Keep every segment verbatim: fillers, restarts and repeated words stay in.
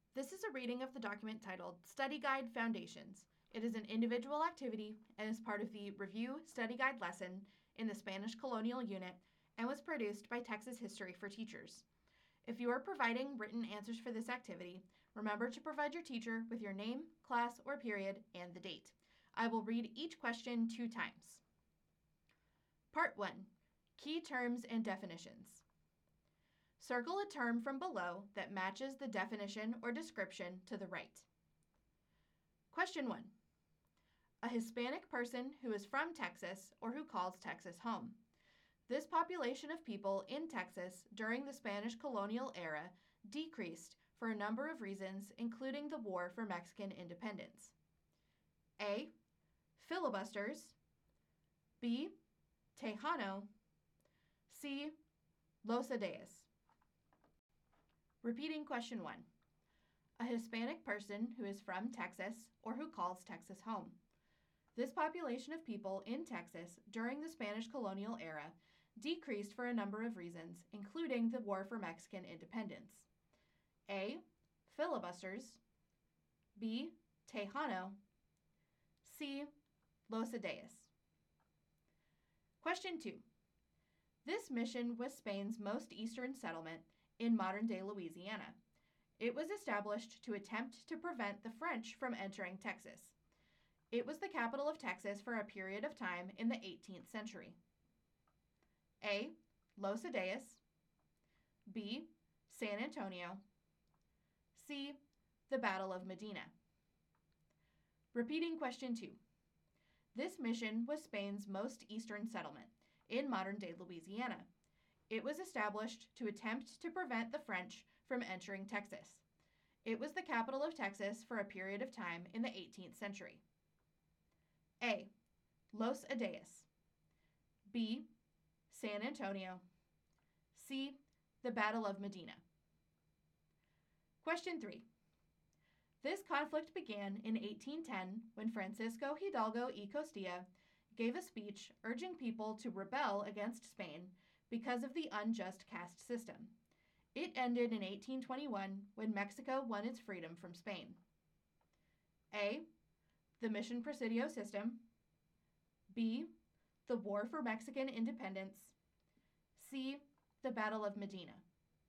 This is a reading of the document titled Study Guide Foundations. It is an individual activity and is part of the Review Study Guide lesson in the Spanish Colonial Unit and was produced by Texas History for Teachers. If you are providing written answers for this activity, remember to provide your teacher with your name, class, or period, and the date. I will read each question two times. Part one. Key terms and definitions. Circle a term from below that matches the definition or description to the right. Question one. A Hispanic person who is from Texas or who calls Texas home. This population of people in Texas during the Spanish colonial era decreased for a number of reasons, including the War for Mexican Independence. A. Filibusters. B. Tejano. C. Los Ideas. Repeating question one. A Hispanic person who is from Texas or who calls Texas home. This population of people in Texas during the Spanish colonial era decreased for a number of reasons, including the War for Mexican Independence. A. Filibusters. B. Tejano. C. Los Ideas. Question two. This mission was Spain's most eastern settlement in modern-day Louisiana. It was established to attempt to prevent the French from entering Texas. It was the capital of Texas for a period of time in the eighteenth century. A. Los Ideas. B. San Antonio. C. The Battle of Medina. Repeating question two. This mission was Spain's most eastern settlement in modern-day Louisiana. It was established to attempt to prevent the French from entering Texas. It was the capital of Texas for a period of time in the eighteenth century. A. Los Ideas. B. San Antonio. C. The Battle of Medina. Question three. This conflict began in eighteen ten when Francisco Hidalgo y Costilla gave a speech urging people to rebel against Spain because of the unjust caste system. It ended in eighteen twenty-one when Mexico won its freedom from Spain. A. The Mission Presidio system. B. The War for Mexican Independence. C. The Battle of Medina.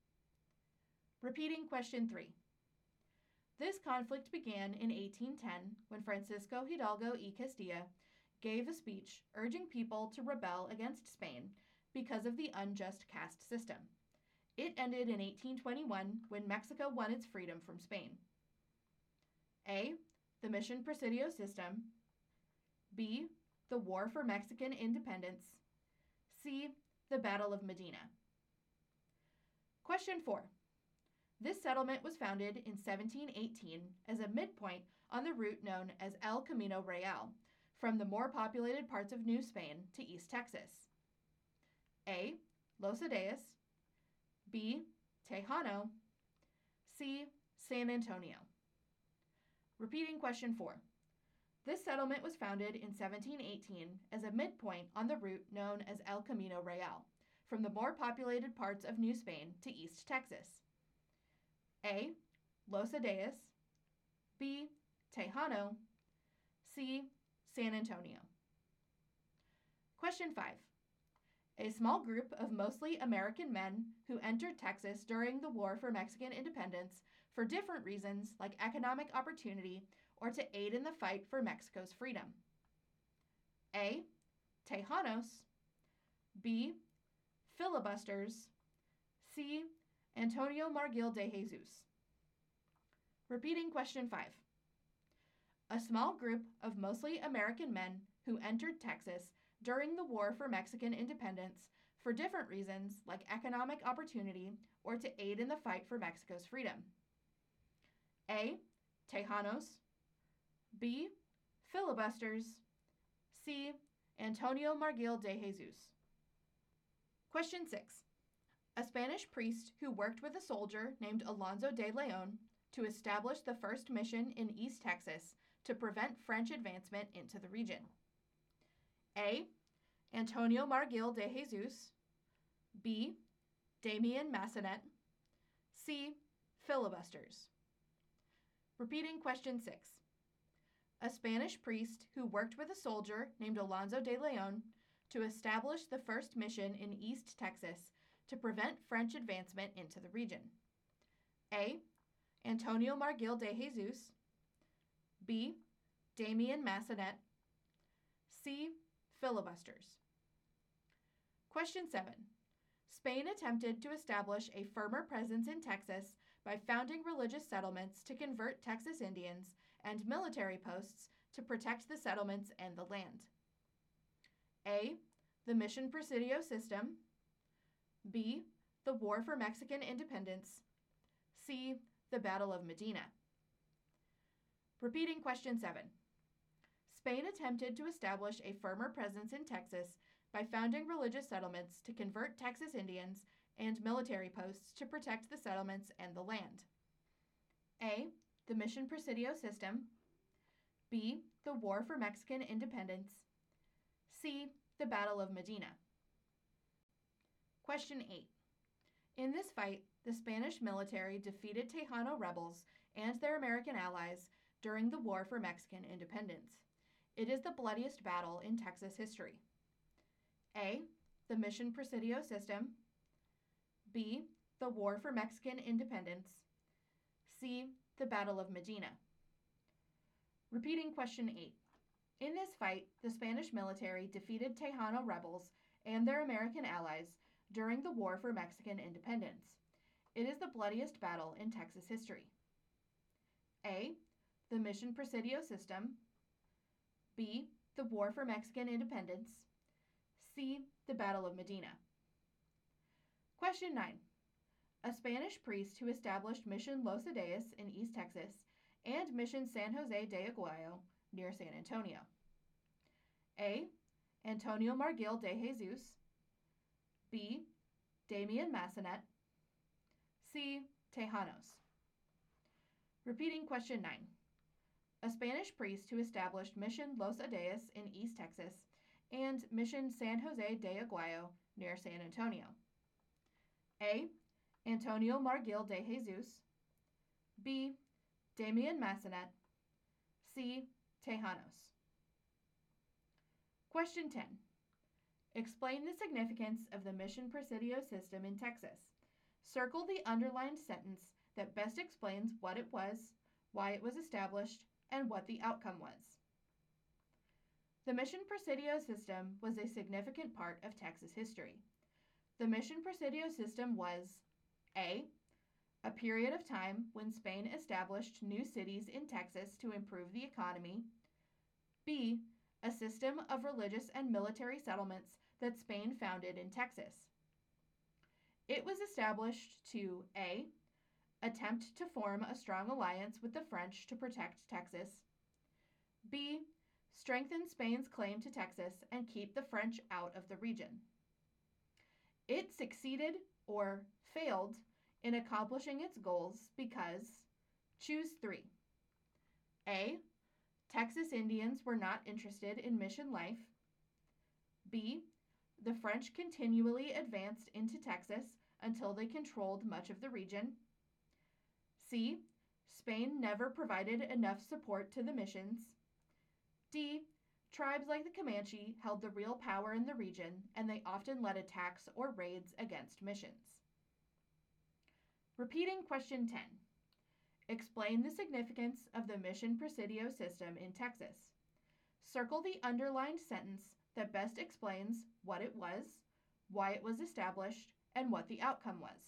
Repeating question three. This conflict began in eighteen ten when Francisco Hidalgo y Costilla gave a speech urging people to rebel against Spain because of the unjust caste system. It ended in eighteen twenty-one when Mexico won its freedom from Spain. A. The Mission Presidio system. B. The War for Mexican Independence. C. The Battle of Medina. Question four. This settlement was founded in seventeen eighteen as a midpoint on the route known as El Camino Real, from the more populated parts of New Spain to East Texas. A. Los Ideas. B. Tejano. C. San Antonio. Repeating question four. This settlement was founded in seventeen eighteen as a midpoint on the route known as El Camino Real, from the more populated parts of New Spain to East Texas. A. Los Ideas. B. Tejano. C. San Antonio. Question five. A small group of mostly American men who entered Texas during the War for Mexican Independence for different reasons like economic opportunity or to aid in the fight for Mexico's freedom. A. Tejanos. B. Filibusters. C. Antonio Margil de Jesus. Repeating question five. A small group of mostly American men who entered Texas during the War for Mexican Independence for different reasons like economic opportunity or to aid in the fight for Mexico's freedom. A. Tejanos. B. Filibusters. C. Antonio Margil de Jesus. Question six. A Spanish priest who worked with a soldier named Alonso de Leon to establish the first mission in East Texas to prevent French advancement into the region. A. Antonio Margil de Jesus. B. Damian Massenet. C. Filibusters. Repeating question six. A Spanish priest who worked with a soldier named Alonso de Leon to establish the first mission in East Texas to prevent French advancement into the region. A. Antonio Margil de Jesus. B. Damien Massenet. C. Filibusters. Question seven. Spain attempted to establish a firmer presence in Texas by founding religious settlements to convert Texas Indians and military posts to protect the settlements and the land. A. The Mission Presidio system. B. The War for Mexican Independence. C. The Battle of Medina. Repeating question seven. Spain attempted to establish a firmer presence in Texas by founding religious settlements to convert Texas Indians and military posts to protect the settlements and the land. A. The Mission Presidio system. B. The War for Mexican Independence. C. The Battle of Medina. Question eight. In this fight, the Spanish military defeated Tejano rebels and their American allies during the War for Mexican Independence. It is the bloodiest battle in Texas history. A. The Mission Presidio system. B. The War for Mexican Independence. C. The Battle of Medina. Repeating question eight. In this fight, the Spanish military defeated Tejano rebels and their American allies during the War for Mexican Independence. It is the bloodiest battle in Texas history. A. The Mission Presidio system. B. The War for Mexican Independence. C. The Battle of Medina. Question nine. A Spanish priest who established Mission Los Ideas in East Texas and Mission San Jose de Aguayo near San Antonio. A. Antonio Margil de Jesus. B. Damien Massenet. C. Tejanos. Repeating question nine. A Spanish priest who established Mission Los Ideas in East Texas and Mission San Jose de Aguayo near San Antonio. A. Antonio Margil de Jesus. B. Damien Massenet. C. Tejanos. Question ten. Explain the significance of the Mission Presidio system in Texas. Circle the underlined sentence that best explains what it was, why it was established, and what the outcome was. The Mission Presidio system was a significant part of Texas history. The Mission Presidio system was A. A period of time when Spain established new cities in Texas to improve the economy. B. A system of religious and military settlements that Spain founded in Texas. It was established to A. Attempt to form a strong alliance with the French to protect Texas. B. Strengthen Spain's claim to Texas and keep the French out of the region. It succeeded or failed in accomplishing its goals because choose three. A. Texas Indians were not interested in mission life. B. The French continually advanced into Texas until they controlled much of the region. C. Spain never provided enough support to the missions. D. Tribes like the Comanche held the real power in the region, and they often led attacks or raids against missions. Repeating question ten. Explain the significance of the Mission Presidio system in Texas. Circle the underlined sentence that best explains what it was, why it was established, and what the outcome was.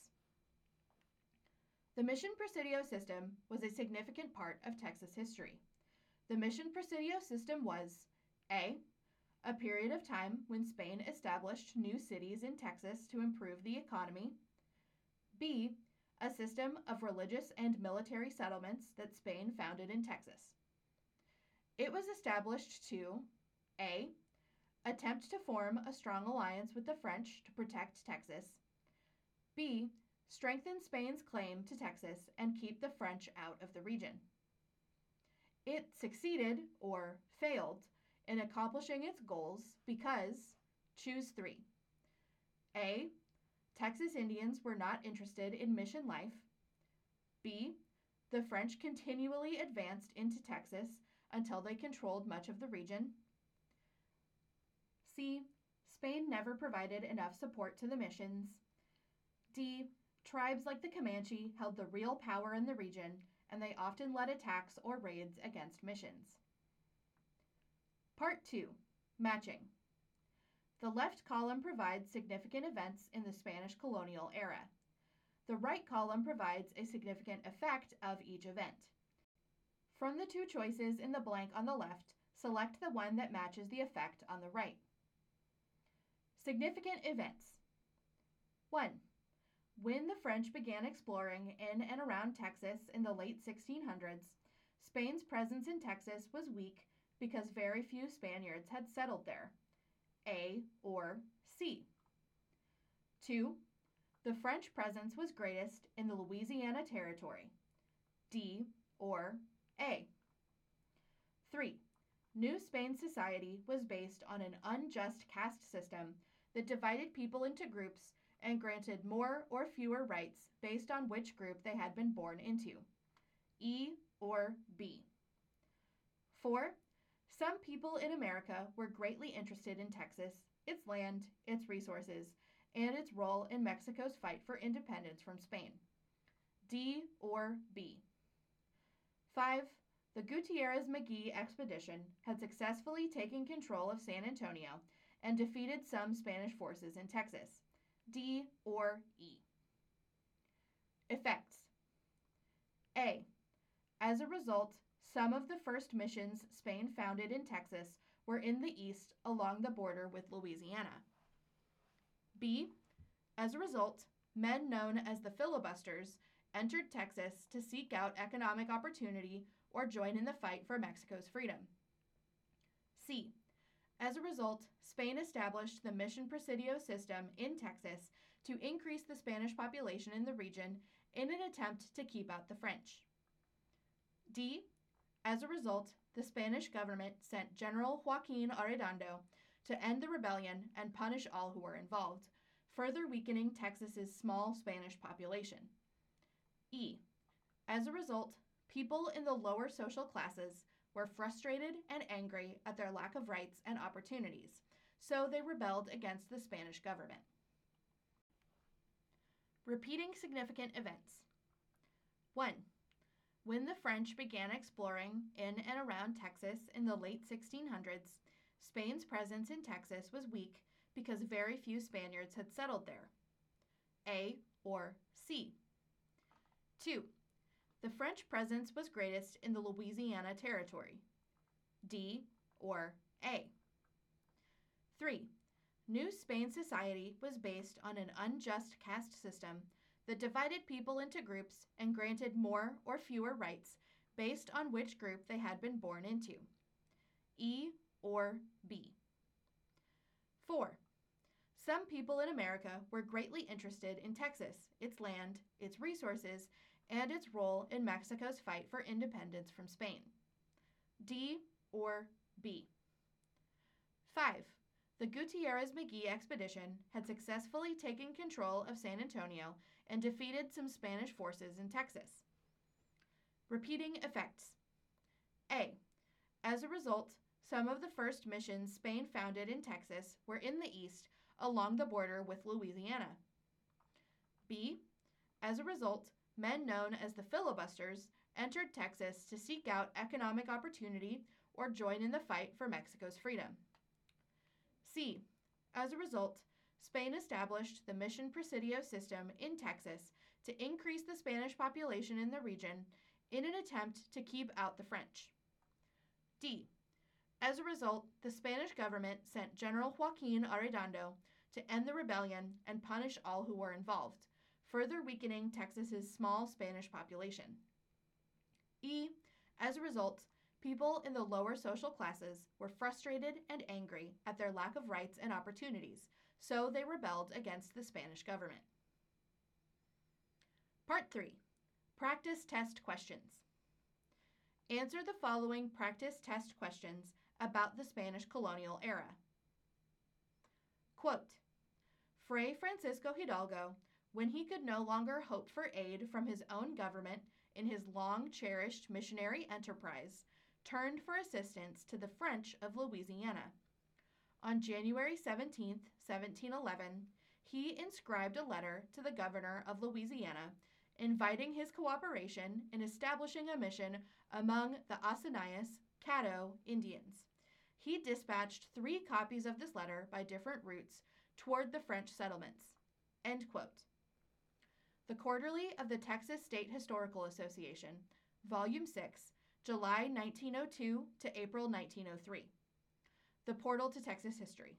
The Mission Presidio system was a significant part of Texas history. The Mission Presidio system was A. A period of time when Spain established new cities in Texas to improve the economy. B. A system of religious and military settlements that Spain founded in Texas. It was established to A. Attempt to form a strong alliance with the French to protect Texas. B. Strengthen Spain's claim to Texas and keep the French out of the region. It succeeded or failed in accomplishing its goals because choose three. A. Texas Indians were not interested in mission life. B. The French continually advanced into Texas until they controlled much of the region. C. Spain never provided enough support to the missions. D. Tribes like the Comanche held the real power in the region, and they often led attacks or raids against missions. Part two. Matching. The left column provides significant events in the Spanish colonial era. The right column provides a significant effect of each event. From the two choices in the blank on the left, select the one that matches the effect on the right. Significant events. one. When the French began exploring in and around Texas in the late sixteen hundreds, Spain's presence in Texas was weak because very few Spaniards had settled there. A or C. two. The French presence was greatest in the Louisiana Territory. D or A. three. New Spain society was based on an unjust caste system that divided people into groups and granted more or fewer rights based on which group they had been born into. E or B. four. Some people in America were greatly interested in Texas, its land, its resources, and its role in Mexico's fight for independence from Spain. D or B. five. The Gutierrez-McGee expedition had successfully taken control of San Antonio and defeated some Spanish forces in Texas. D or E. Effects. A. As a result, some of the first missions Spain founded in Texas were in the east along the border with Louisiana. B. As a result, men known as the filibusters entered Texas to seek out economic opportunity or join in the fight for Mexico's freedom. C. As a result, Spain established the Mission Presidio system in Texas to increase the Spanish population in the region in an attempt to keep out the French. D. As a result, the Spanish government sent General Joaquin Arredondo to end the rebellion and punish all who were involved, further weakening Texas's small Spanish population. E. As a result, people in the lower social classes were frustrated and angry at their lack of rights and opportunities, so they rebelled against the Spanish government. Repeating significant events. one. When the French began exploring in and around Texas in the late sixteen hundreds, Spain's presence in Texas was weak because very few Spaniards had settled there. A or C. two. The French presence was greatest in the Louisiana Territory. D or A. three. New Spain society was based on an unjust caste system that divided people into groups and granted more or fewer rights based on which group they had been born into. E or B. four. Some people in America were greatly interested in Texas, its land, its resources, and its role in Mexico's fight for independence from Spain. D or B. five. The Gutierrez-McGee expedition had successfully taken control of San Antonio and defeated some Spanish forces in Texas. Repeating effects. A. As a result, some of the first missions Spain founded in Texas were in the east along the border with Louisiana. B. As a result, men known as the filibusters entered Texas to seek out economic opportunity or join in the fight for Mexico's freedom. C. As a result, Spain established the Mission Presidio system in Texas to increase the Spanish population in the region in an attempt to keep out the French. D. As a result, the Spanish government sent General Joaquin Arredondo to end the rebellion and punish all who were involved, further weakening Texas's small Spanish population. E. As a result, people in the lower social classes were frustrated and angry at their lack of rights and opportunities, so they rebelled against the Spanish government. Part three. Practice test questions. Answer the following practice test questions about the Spanish colonial era. Quote, Fray Francisco Hidalgo, when he could no longer hope for aid from his own government in his long-cherished missionary enterprise, turned for assistance to the French of Louisiana. On January seventeenth, seventeen eleven, he inscribed a letter to the governor of Louisiana inviting his cooperation in establishing a mission among the Asanias Caddo Indians. He dispatched three copies of this letter by different routes toward the French settlements. End quote. The Quarterly of the Texas State Historical Association, Volume six, July nineteen oh two to April nineteen oh three. The Portal to Texas History.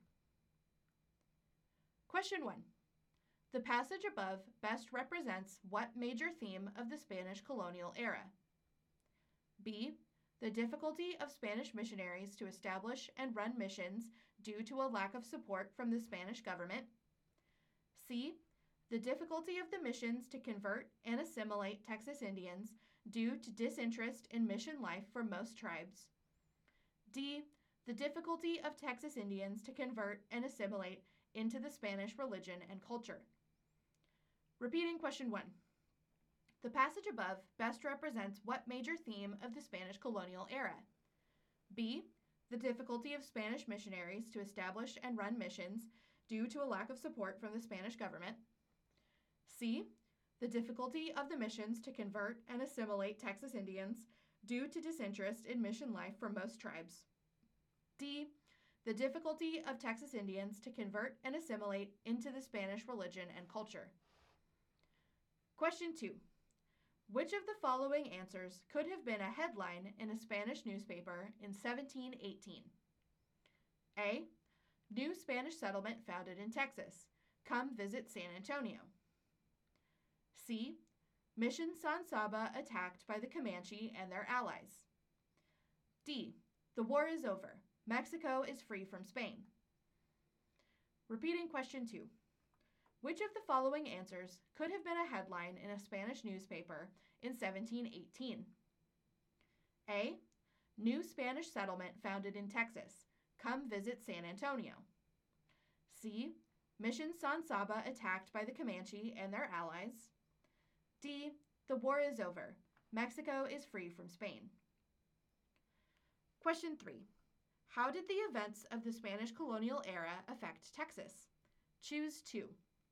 Question one. The passage above best represents what major theme of the Spanish colonial era? B. The difficulty of Spanish missionaries to establish and run missions due to a lack of support from the Spanish government. C. The difficulty of the missions to convert and assimilate Texas Indians due to disinterest in mission life for most tribes. D. The difficulty of Texas Indians to convert and assimilate into the Spanish religion and culture. Repeating question one. The passage above best represents what major theme of the Spanish colonial era? B. The difficulty of Spanish missionaries to establish and run missions due to a lack of support from the Spanish government. C. The difficulty of the missions to convert and assimilate Texas Indians due to disinterest in mission life for most tribes. D. The difficulty of Texas Indians to convert and assimilate into the Spanish religion and culture. Question two. Which of the following answers could have been a headline in a Spanish newspaper in seventeen eighteen? A. New Spanish settlement founded in Texas. Come visit San Antonio. C. Mission San Saba attacked by the Comanche and their allies. D. The war is over. Mexico is free from Spain. Repeating question two. Which of the following answers could have been a headline in a Spanish newspaper in seventeen eighteen? A. New Spanish settlement founded in Texas. Come visit San Antonio. C. Mission San Saba attacked by the Comanche and their allies. D. The war is over. Mexico is free from Spain. Question three. How did the events of the Spanish colonial era affect Texas? Choose two.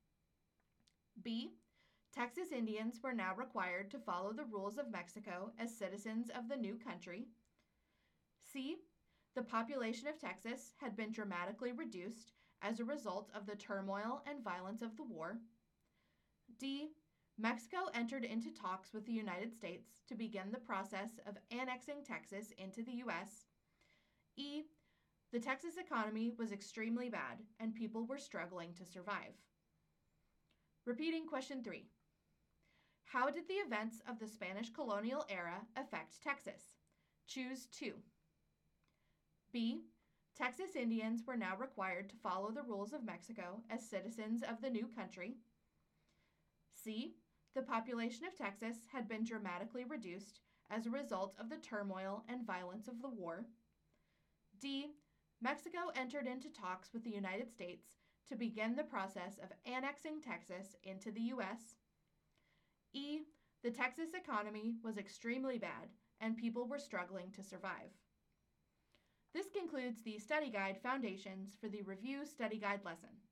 B. Texas Indians were now required to follow the rules of Mexico as citizens of the new country. C. The population of Texas had been dramatically reduced as a result of the turmoil and violence of the war. D. Mexico entered into talks with the United States to begin the process of annexing Texas into the U S. E. The Texas economy was extremely bad and people were struggling to survive. Repeating question three. How did the events of the Spanish colonial era affect Texas? Choose two. B. Texas Indians were now required to follow the rules of Mexico as citizens of the new country. C. The population of Texas had been dramatically reduced as a result of the turmoil and violence of the war. D. Mexico entered into talks with the United States to begin the process of annexing Texas into the U S. E. The Texas economy was extremely bad and people were struggling to survive. This concludes the Study Guide Foundations for the Review Study Guide lesson.